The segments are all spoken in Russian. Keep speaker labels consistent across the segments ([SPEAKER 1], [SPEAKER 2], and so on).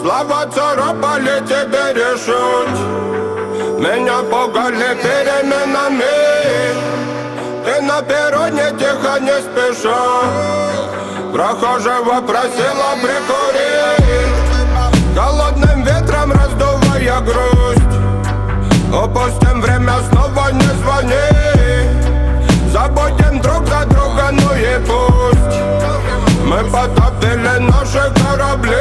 [SPEAKER 1] Слова царапали, тебе решить. Меня пугали переменами. Ты на перроне тихо, не спеша. Прохожего просила прикурить. Холодным ветром раздувая грусть. Упустим время, снова не звони. Забудем друг за друга, ну и пусть. Мы потопили наши корабли.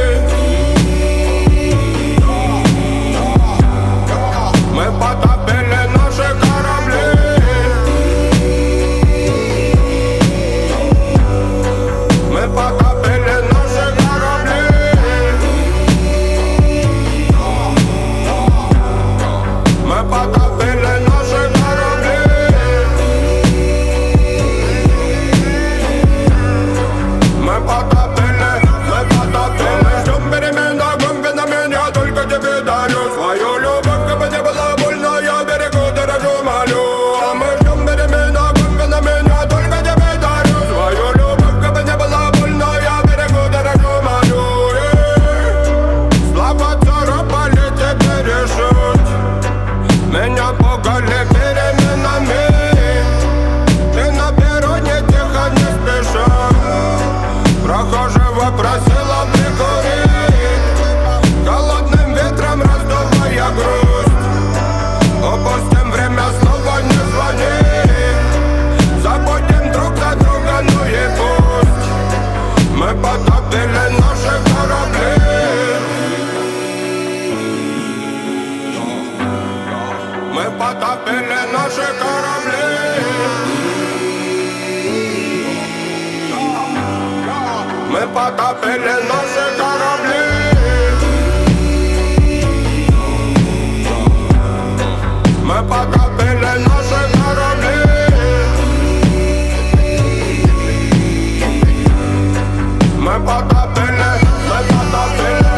[SPEAKER 1] Мы потопили наши корабли. Мы потопили наши корабли. Мы потопили наши корабли. Мы потопили, мы потопили. Ждем перемен, огонь на меня, только тебе дарю свою любовь, как бы не было больно, я берегу, дорожу, молю. А мы ждем перемен, огонь на меня, только тебе дарю свою любовь, как бы не было больно, я берегу, дорожу, молю. Слова царапали, тебе решить. Меня пугали переменами. Ты на перроне тихо, не спеша. Прохожего просила прикурить. Холодным ветром раздувая грусть. Упустим время, снова не звони. Забудем друг за друга, ну и пусть. Мы потопили наши корабли. Мы потопили наши корабли. Мы потопили наши корабли. Мы потопили наши корабли. Мы потопили, мы потопили.